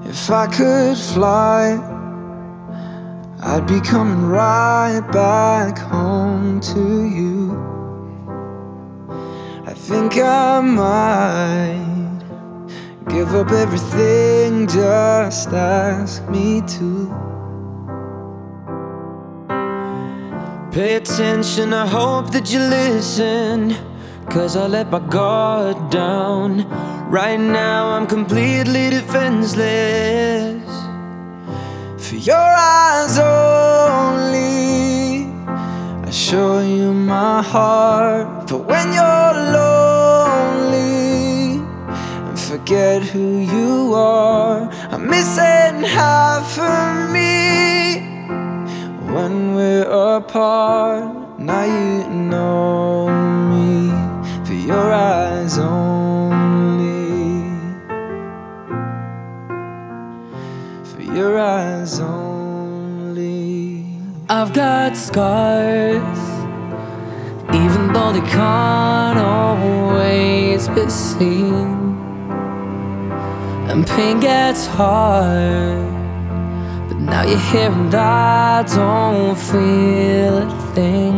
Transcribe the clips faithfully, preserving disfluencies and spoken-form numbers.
If I could fly, I'd be coming right back home to you. I think I might give up everything, just ask me to. Pay attention, I hope that you listen, 'cause I let my guard down. Right now I'm completely defenseless. For your eyes only, I show you my heart. For when you're lonely and forget who you are, I'm missing half of me when we're apart. Now you know me, for your eyes only, for your eyes only. I've got scars, even though they can't always be seen, and pain gets hard, but now you're here and I don't feel a thing.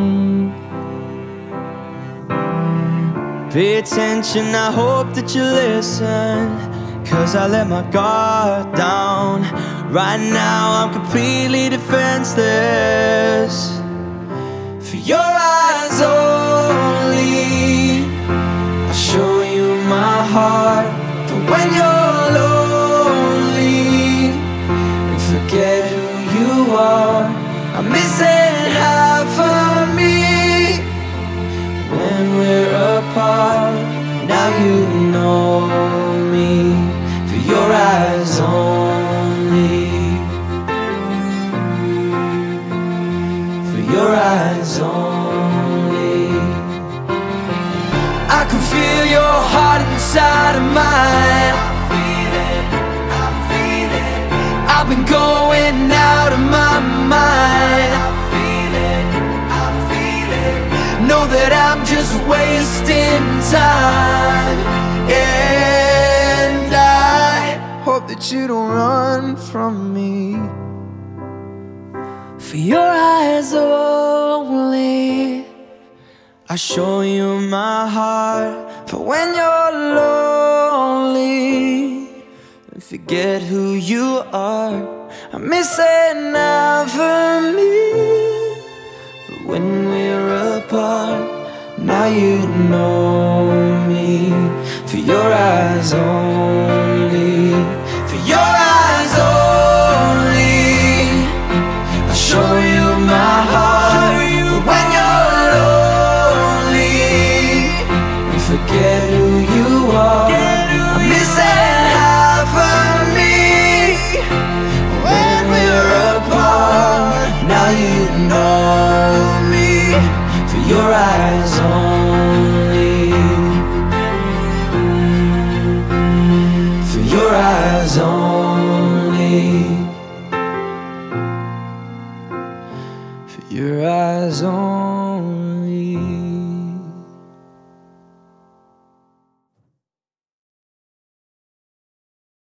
Pay attention, I hope that you listen, 'cause I let my guard down. Right now I'm completely defenseless. For your eyes only, I show you my heart. For when you're lonely and forget who you are, I'm missing half of me when we're apart. Now you know me, for your eyes only, for your eyes only. I can feel your heart inside of mine. I feel it, I feel it. I've been going out of my mind. I feel it, I feel it. Know that I'm just wasting time, and I hope that you don't run from me. For your eyes only, I show you my heart. For when you're lonely and forget who you are, I'm missing half of me. But when we're apart, now you know me, for your eyes only, for your eyes only. I show you my heart. For when you're lonely and forget who you are, I'm missing half of me when we're apart. Now you know me, for your eyes only, for your eyes only, for your eyes only.